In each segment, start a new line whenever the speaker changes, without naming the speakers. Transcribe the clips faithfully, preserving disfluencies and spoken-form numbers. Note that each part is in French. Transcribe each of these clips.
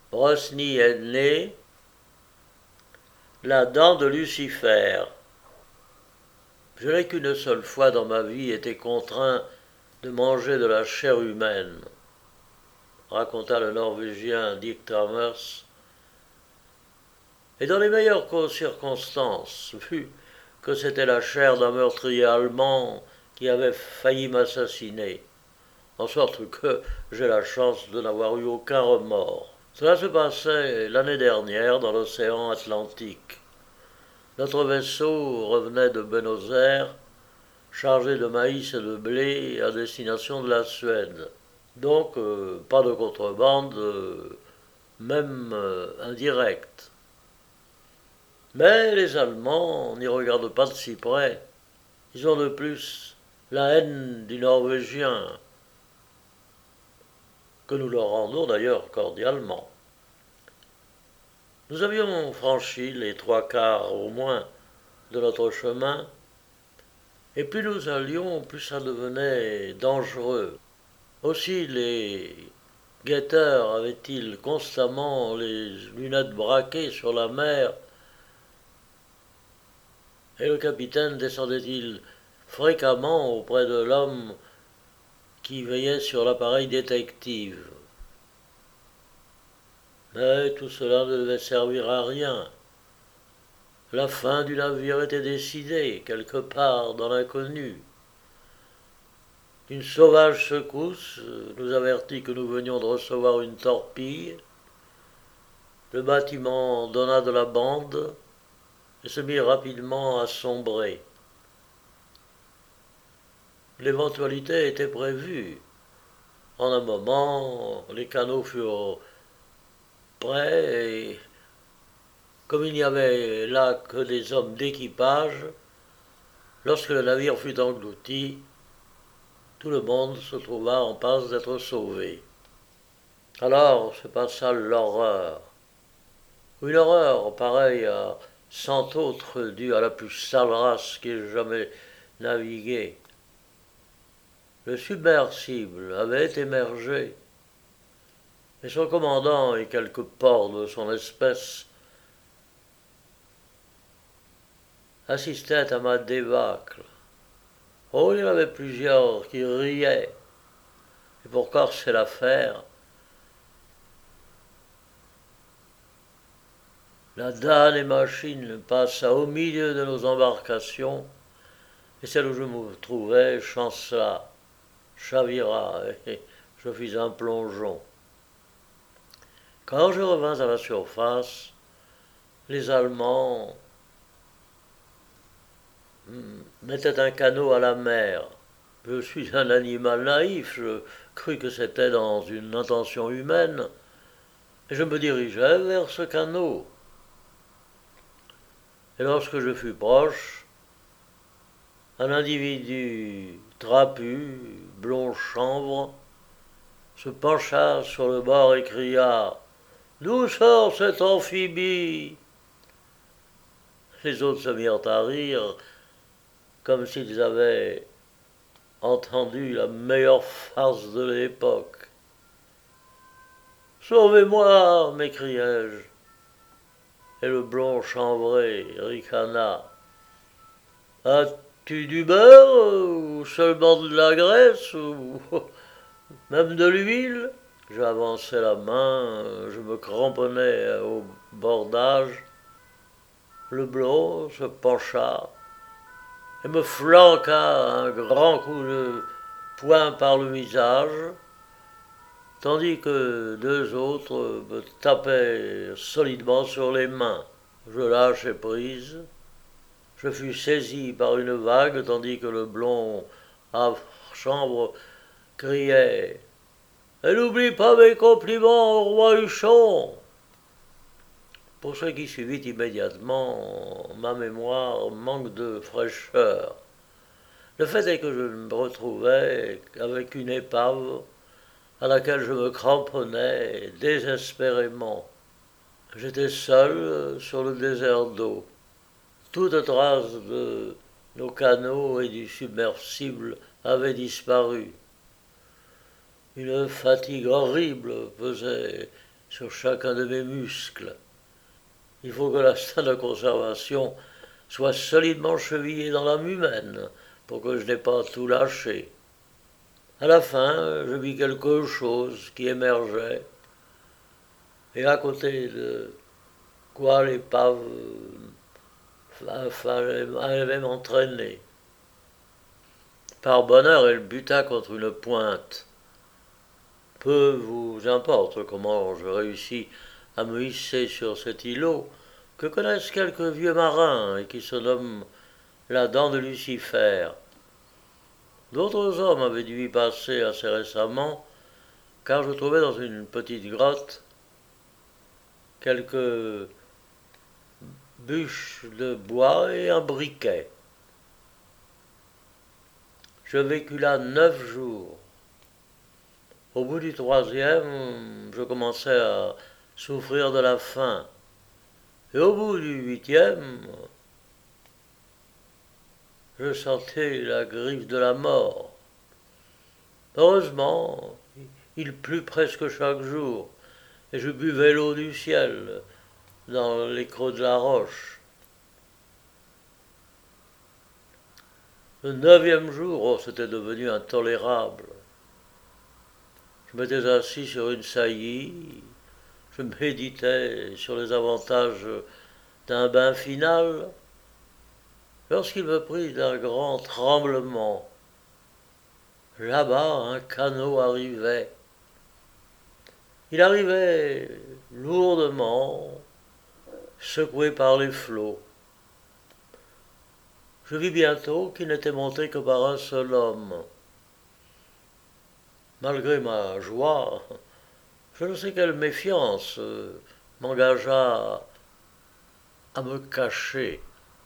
Brosny est né la dent de Lucifer. Je n'ai qu'une seule fois dans ma vie été contraint de manger de la chair humaine, raconta le Norvégien Dick Travers, et dans les meilleures circonstances, vu que c'était la chair d'un meurtrier allemand qui avait failli m'assassiner, en sorte que j'ai la chance de n'avoir eu aucun remords. Cela se passait l'année dernière dans l'océan Atlantique. Notre vaisseau revenait de Buenos Aires, chargé de maïs et de blé à destination de la Suède. Donc, euh, pas de contrebande, euh, même euh, indirecte. Mais les Allemands n'y regardent pas de si près. Ils ont de plus la haine du Norvégien, que nous leur rendons d'ailleurs cordialement. Nous avions franchi les trois quarts au moins de notre chemin, et plus nous allions, plus ça devenait dangereux. Aussi les guetteurs avaient-ils constamment les lunettes braquées sur la mer, et le capitaine descendait-il fréquemment auprès de l'homme qui veillait sur l'appareil détective. Mais tout cela ne devait servir à rien. La fin du navire était décidée, quelque part dans l'inconnu. Une sauvage secousse nous avertit que nous venions de recevoir une torpille. Le bâtiment donna de la bande et se mit rapidement à sombrer. L'éventualité était prévue. En un moment, les canots furent prêts et, comme il n'y avait là que des hommes d'équipage, lorsque le navire fut englouti, tout le monde se trouva en passe d'être sauvé. Alors se passa l'horreur. Une horreur pareille à cent autres dues à la plus sale race qui ait jamais navigué. Le submersible avait émergé, et son commandant et quelques porcs de son espèce assistaient à ma débâcle. Oh, il y en avait plusieurs qui riaient, et pour corser l'affaire, la damnée machine passa au milieu de nos embarcations, et celle où je me trouvais chancela, chavira, et je fis un plongeon. Quand je revins à la surface, les Allemands mettaient un canot à la mer. Je suis un animal naïf, je crus que c'était dans une intention humaine, et je me dirigeai vers ce canot. Et lorsque je fus proche, un individu trapu, blond chanvre, se pencha sur le bord et cria « D'où sort cet amphibie ?» Les autres se mirent à rire, comme s'ils avaient entendu la meilleure farce de l'époque. « Sauvez-moi » m'écriai-je. Et le blond chanvré ricana. « As-tu du beurre, ou seulement de la graisse, ou même de l'huile ?» J'avançai la main, je me cramponnais au bordage. Le blond se pencha et me flanqua un grand coup de poing par le visage, tandis que deux autres me tapaient solidement sur les mains. Je lâchai prise. Je fus saisi par une vague, tandis que le blond à chambre criait « Et n'oublie pas mes compliments au roi Huchon !» Pour ce qui suivit immédiatement, ma mémoire manque de fraîcheur. Le fait est que je me retrouvais avec une épave à laquelle je me cramponnais désespérément. J'étais seul sur le désert d'eau. Toute trace de nos canots et du submersible avait disparu. Une fatigue horrible pesait sur chacun de mes muscles. Il faut que l'instinct de conservation soit solidement chevillé dans l'âme humaine pour que je n'ai pas tout lâché. À la fin, je vis quelque chose qui émergeait, et à côté de quoi l'épave allait m'entraîner. Par bonheur, elle buta contre une pointe. Peu vous importe comment je réussis à me hisser sur cet îlot que connaissent quelques vieux marins et qui se nomment la dent de Lucifer. D'autres hommes avaient dû y passer assez récemment, car je trouvais dans une petite grotte quelques bûches de bois et un briquet. Je vécus là neuf jours. Au bout du troisième, je commençais à souffrir de la faim. Et au bout du huitième, je sentais la griffe de la mort. Heureusement, il plut presque chaque jour, et je buvais l'eau du ciel dans les creux de la roche. Le neuvième jour, oh, c'était devenu intolérable. Je m'étais assis sur une saillie, je méditais sur les avantages d'un bain final, lorsqu'il me prit d'un grand tremblement. Là-bas, un canot arrivait. Il arrivait lourdement, secoué par les flots. Je vis bientôt qu'il n'était monté que par un seul homme. Malgré ma joie, je ne sais quelle méfiance euh, m'engagea à me cacher.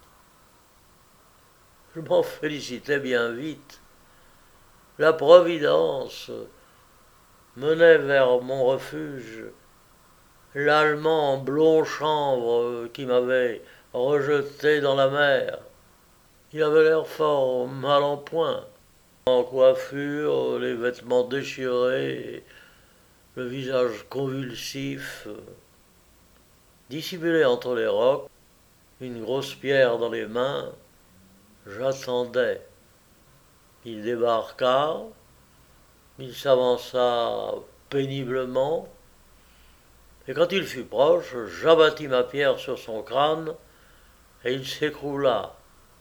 Je m'en félicitais bien vite. La Providence menait vers mon refuge l'Allemand en blond chanvre qui m'avait rejeté dans la mer. Il avait l'air fort mal en point. En coiffure, les vêtements déchirés, le visage convulsif, dissimulé entre les rocs, une grosse pierre dans les mains, j'attendais. Il débarqua, il s'avança péniblement, et quand il fut proche, j'abattis ma pierre sur son crâne, et il s'écroula.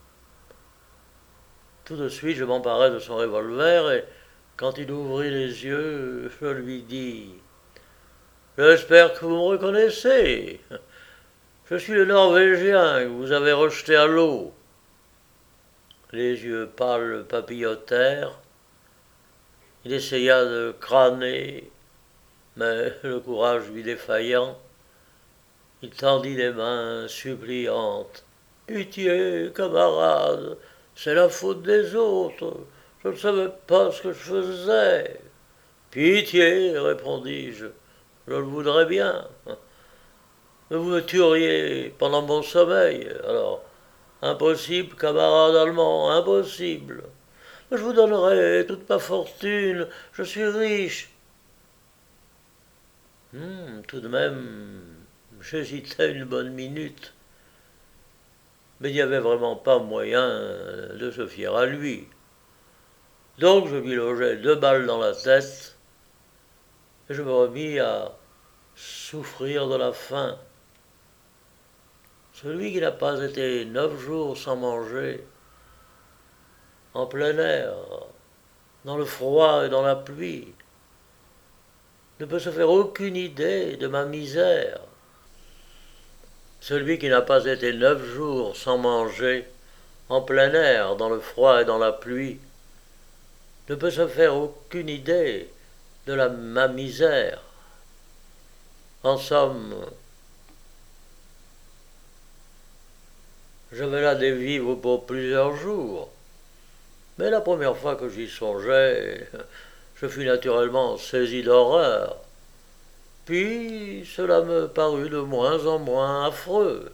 Tout de suite, je m'emparai de son revolver, et quand il ouvrit les yeux, je lui dis « J'espère que vous me reconnaissez. Je suis le Norvégien que vous avez rejeté à l'eau. » Les yeux pâles papillotèrent. Il essaya de crâner, mais le courage lui défaillant, il tendit des mains suppliantes. « Pitié, camarade, c'est la faute des autres. Je ne savais pas ce que je faisais. »« Pitié, répondis-je, je le voudrais bien. Mais vous me tueriez pendant mon sommeil, alors impossible, camarade allemand, impossible. Mais je vous donnerai toute ma fortune, je suis riche. » Hmm, tout de même, j'hésitais une bonne minute. Mais il n'y avait vraiment pas moyen de se fier à lui. Donc je lui logeai deux balles dans la tête, et je me remis à souffrir de la faim. Celui qui n'a pas été neuf jours sans manger, en plein air, dans le froid et dans la pluie, ne peut se faire aucune idée de ma misère. Celui qui n'a pas été neuf jours sans manger, en plein air, dans le froid et dans la pluie, ne peut se faire aucune idée de la, ma misère. En somme, j'avais là des vivres pour plusieurs jours, mais la première fois que j'y songeais, je fus naturellement saisi d'horreur. Puis cela me parut de moins en moins affreux.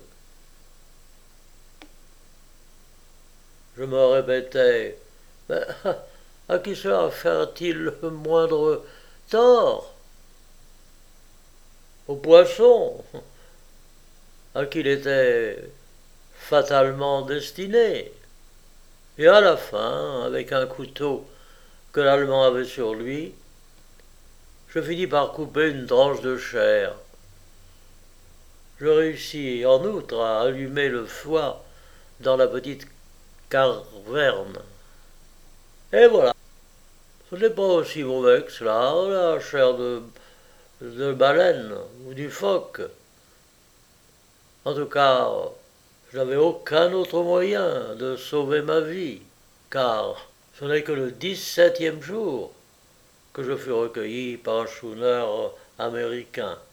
Je me répétais, mais à qui cela fait-il le moindre tort? au poisson, à qui il était fatalement destiné. Et à la fin, avec un couteau que l'Allemand avait sur lui, je finis par couper une tranche de chair. Je réussis en outre à allumer le foie dans la petite caverne. Et voilà, ce n'est pas aussi mauvais que cela, la chair de, de baleine ou du phoque. En tout cas, je n'avais aucun autre moyen de sauver ma vie, car ce n'est que le dix-septième jour que je fus recueilli par un schooner américain.